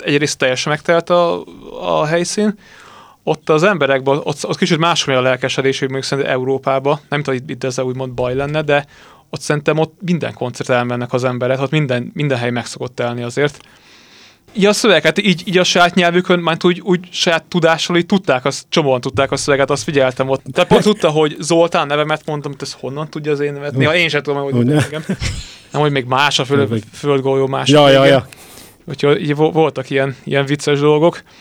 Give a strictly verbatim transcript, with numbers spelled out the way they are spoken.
egyrészt teljesen megtelt a, a helyszín, ott az emberekben, ott, ott kicsit máshol a lelkesedés, hogy mondjuk szerintem Európában, nem tudom, itt ez úgymond baj lenne, de ott szerintem ott minden koncert elmennek az emberek, ott minden, minden hely meg szokott elni azért. Ja, a szöveget, így, így a saját nyelvükön, már úgy, úgy saját tudással, így tudták, azt, csomóan tudták a szöveget, azt figyeltem ott. Tehát pont tudta, hogy Zoltán nevemet mondtam, hogy ez honnan tudja az én nevet? Néha én sem tudom, hogy engem. Nem, hogy még más a föld, földgolyó, más. Ja, ja, ja. Úgyhogy így voltak ilyen, ilyen vicces dolgok.